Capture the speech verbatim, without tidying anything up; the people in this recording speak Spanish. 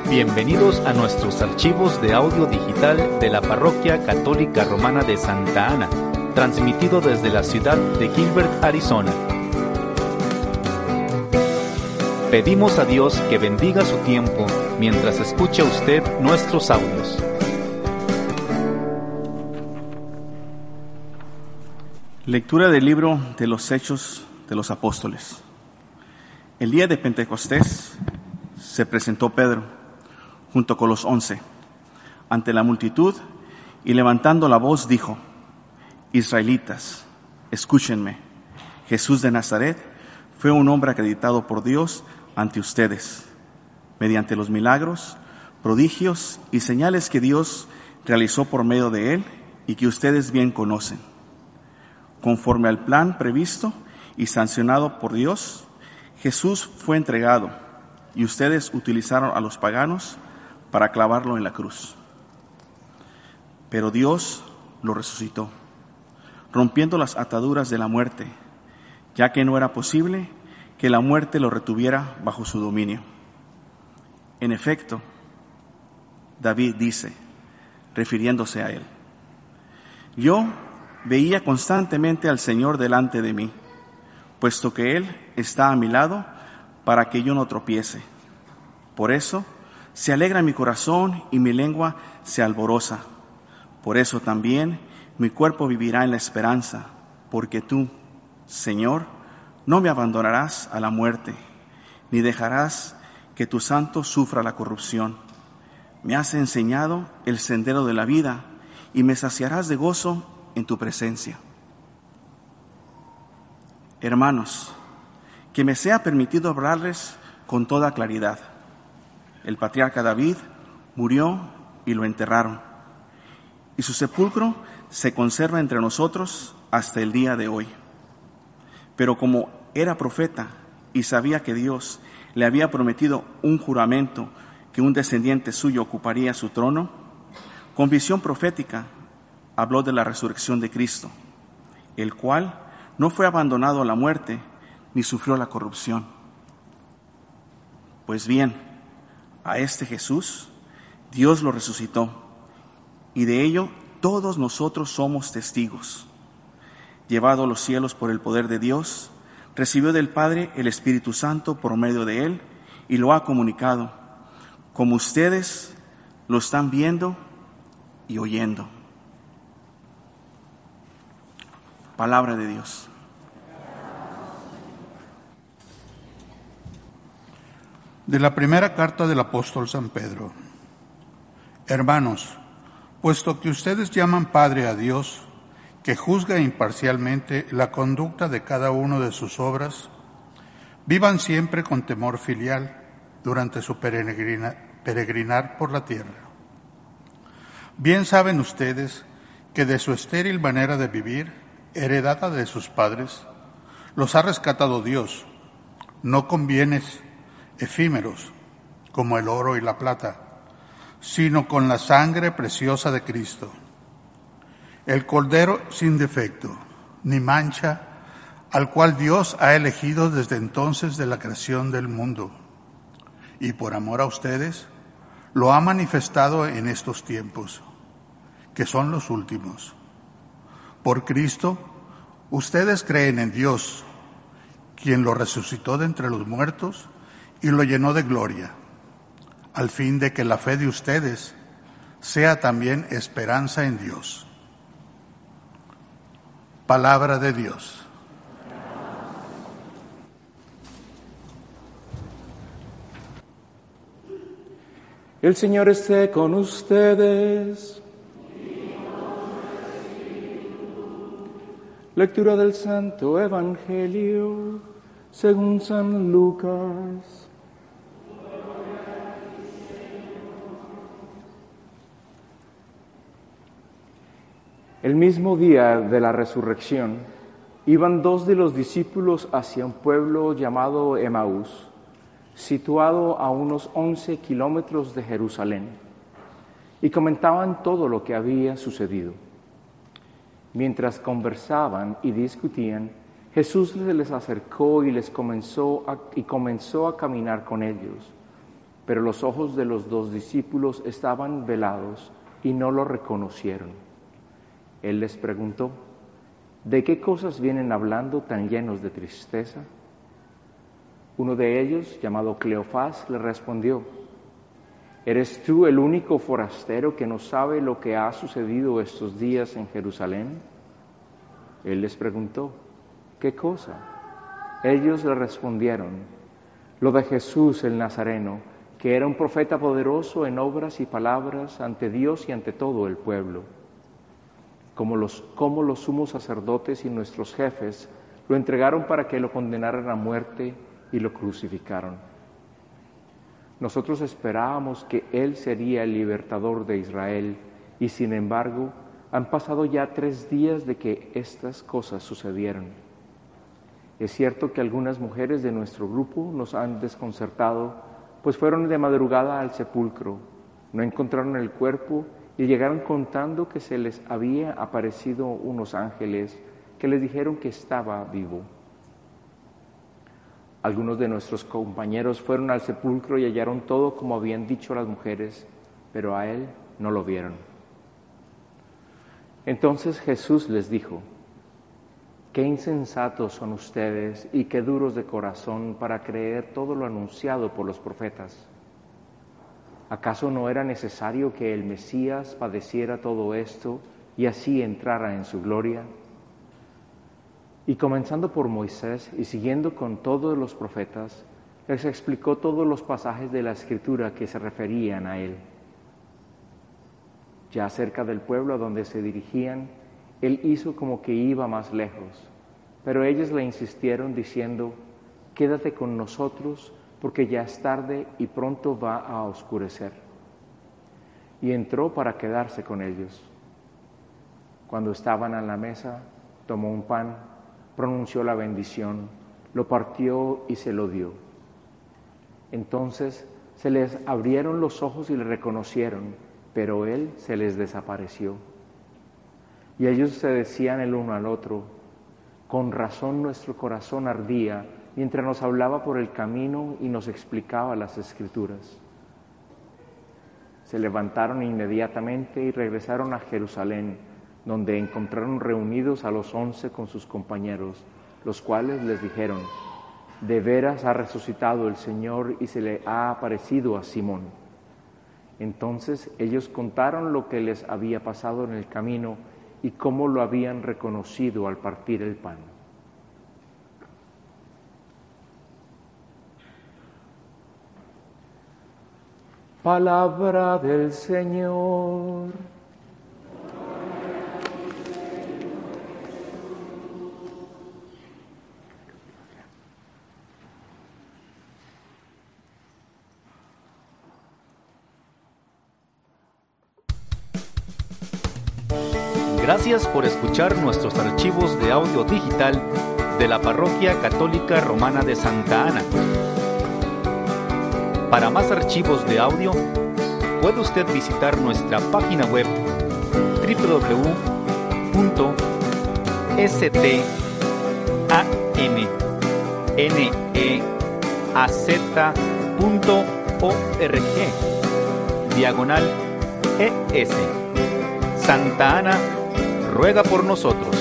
Bienvenidos a nuestros archivos de audio digital de la Parroquia Católica Romana de Santa Ana, transmitido desde la ciudad de Gilbert, Arizona. Pedimos a Dios que bendiga su tiempo mientras escucha usted nuestros audios. Lectura del libro de los Hechos de los Apóstoles. El día de Pentecostés se presentó Pedro junto con los once ante la multitud y levantando la voz dijo: Israelitas, escúchenme. Jesús de Nazaret fue un hombre acreditado por Dios ante ustedes, mediante los milagros, prodigios y señales que Dios realizó por medio de él y que ustedes bien conocen. Conforme al plan previsto y sancionado por Dios, Jesús fue entregado y ustedes utilizaron a los paganos para clavarlo en la cruz. Pero Dios lo resucitó, rompiendo las ataduras de la muerte, ya que no era posible que la muerte lo retuviera bajo su dominio. En efecto, David dice, refiriéndose a él: Yo veía constantemente al Señor delante de mí, puesto que Él está a mi lado para que yo no tropiece. Por eso se alegra mi corazón y mi lengua se alboroza. Por eso también mi cuerpo vivirá en la esperanza, porque tú, Señor, no me abandonarás a la muerte, ni dejarás que tu santo sufra la corrupción. Me has enseñado el sendero de la vida y me saciarás de gozo en tu presencia. Hermanos, que me sea permitido hablarles con toda claridad. El patriarca David murió y lo enterraron, y su sepulcro se conserva entre nosotros hasta el día de hoy. Pero como era profeta y sabía que Dios le había prometido un juramento que un descendiente suyo ocuparía su trono, con visión profética habló de la resurrección de Cristo, el cual no fue abandonado a la muerte ni sufrió la corrupción. Pues bien, a este Jesús Dios lo resucitó, y de ello todos nosotros somos testigos. Llevado a los cielos por el poder de Dios, recibió del Padre el Espíritu Santo por medio de él y lo ha comunicado, como ustedes lo están viendo y oyendo. Palabra de Dios. De la primera carta del apóstol San Pedro. Hermanos, puesto que ustedes llaman Padre a Dios, que juzga imparcialmente la conducta de cada uno de sus obras, vivan siempre con temor filial durante su peregrina, peregrinar por la tierra. Bien saben ustedes que de su estéril manera de vivir, heredada de sus padres, los ha rescatado Dios, no con bienes efímeros como el oro y la plata, sino con la sangre preciosa de Cristo, el Cordero sin defecto ni mancha, al cual Dios ha elegido desde entonces de la creación del mundo, y por amor a ustedes lo ha manifestado en estos tiempos, que son los últimos. Por Cristo, ustedes creen en Dios, quien lo resucitó de entre los muertos y lo llenó de gloria, al fin de que la fe de ustedes sea también esperanza en Dios. Palabra de Dios. El Señor esté con ustedes. Lectura del Santo Evangelio según San Lucas. El mismo día de la resurrección, iban dos de los discípulos hacia un pueblo llamado Emaús, situado a unos once kilómetros de Jerusalén, y comentaban todo lo que había sucedido. Mientras conversaban y discutían, Jesús les acercó y les comenzó a, y comenzó a caminar con ellos, pero los ojos de los dos discípulos estaban velados y no lo reconocieron. Él les preguntó: ¿de qué cosas vienen hablando tan llenos de tristeza? Uno de ellos, llamado Cleofás, le respondió: ¿eres tú el único forastero que no sabe lo que ha sucedido estos días en Jerusalén? Él les preguntó: ¿qué cosa? Ellos le respondieron: lo de Jesús el Nazareno, que era un profeta poderoso en obras y palabras ante Dios y ante todo el pueblo. Como los, como los sumos sacerdotes y nuestros jefes lo entregaron para que lo condenaran a muerte y lo crucificaron. Nosotros esperábamos que Él sería el libertador de Israel, y sin embargo, han pasado ya tres días de que estas cosas sucedieron. Es cierto que algunas mujeres de nuestro grupo nos han desconcertado, pues fueron de madrugada al sepulcro, no encontraron el cuerpo y llegaron contando que se les había aparecido unos ángeles que les dijeron que estaba vivo. Algunos de nuestros compañeros fueron al sepulcro y hallaron todo como habían dicho las mujeres, pero a él no lo vieron. Entonces Jesús les dijo: qué insensatos son ustedes y qué duros de corazón para creer todo lo anunciado por los profetas. ¿Acaso no era necesario que el Mesías padeciera todo esto y así entrara en su gloria? Y comenzando por Moisés y siguiendo con todos los profetas, les explicó todos los pasajes de la Escritura que se referían a él. Ya cerca del pueblo a donde se dirigían, él hizo como que iba más lejos, pero ellos le insistieron diciendo: quédate con nosotros, porque ya es tarde y pronto va a oscurecer. Y entró para quedarse con ellos. Cuando estaban a la mesa, tomó un pan, pronunció la bendición, lo partió y se lo dio. Entonces se les abrieron los ojos y le reconocieron, pero él se les desapareció. Y ellos se decían el uno al otro: con razón nuestro corazón ardía mientras nos hablaba por el camino y nos explicaba las Escrituras. Se levantaron inmediatamente y regresaron a Jerusalén, donde encontraron reunidos a los once con sus compañeros, los cuales les dijeron: de veras ha resucitado el Señor y se le ha aparecido a Simón. Entonces ellos contaron lo que les había pasado en el camino y cómo lo habían reconocido al partir el pan. Palabra del Señor. Gracias por escuchar nuestros archivos de audio digital de la Parroquia Católica Romana de Santa Ana. Para más archivos de audio, puede usted visitar nuestra página web doble u doble u doble u punto stananez punto org diagonal es. Santa Ana ruega por nosotros.